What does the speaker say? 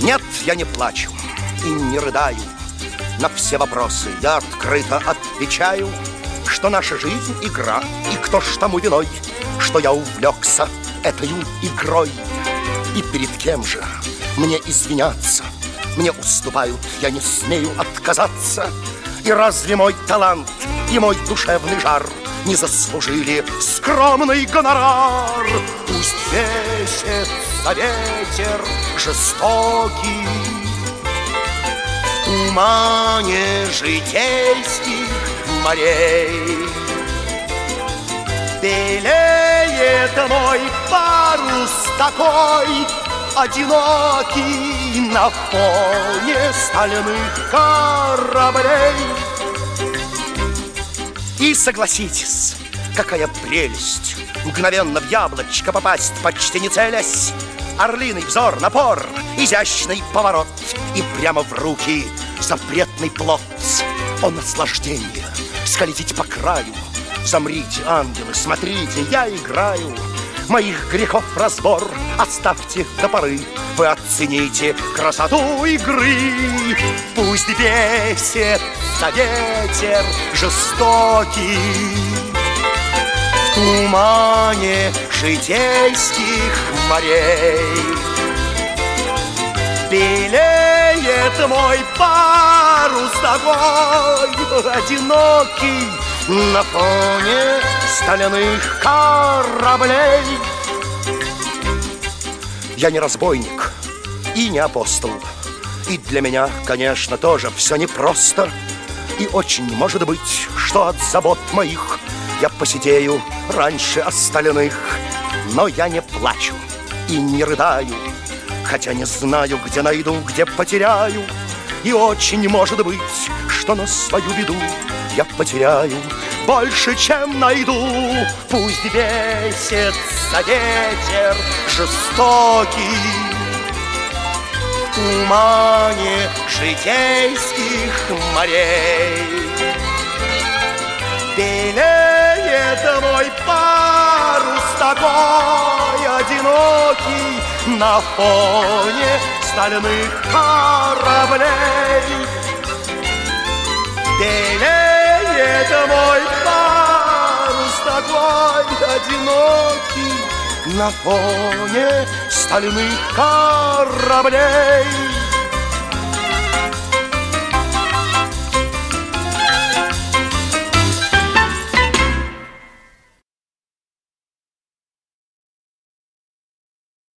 Нет, я не плачу и не рыдаю. На все вопросы я открыто отвечаю, что наша жизнь игра, и кто ж тому виной, что я увлекся этой игрой. И перед кем же мне извиняться? Мне уступают, я не смею отказаться. И разве мой талант и мой душевный жар не заслужили скромный гонорар? Пусть бесится ветер жестокий в тумане житейских морей. Белеет мой парус такой одинокий на фоне стальных кораблей. И согласитесь, какая прелесть мгновенно в яблочко попасть, почти не целясь. Орлиный взор, напор, изящный поворот, и прямо в руки запретный плод. О, наслаждение, скользить по краю. Замрите, ангелы, смотрите, я играю. Моих грехов разбор оставьте до поры. Вы оцените красоту игры. Пусть бесится ветер жестокий в тумане житейских морей. Белеет мой парус такой одинокий на фоне стальных кораблей. Я не разбойник и не апостол, и для меня, конечно, тоже все непросто. И очень может быть, что от забот моих я посидею раньше остальных. Но я не плачу и не рыдаю, хотя не знаю, где найду, где потеряю. И очень может быть, что на свою беду я потеряю больше, чем найду. Пусть бесится ветер жестокий в тумане житейских морей. Белеет мой парус такой одинокий на фоне стальных кораблей. Белеет мой парус такой одинокий на фоне стальных кораблей.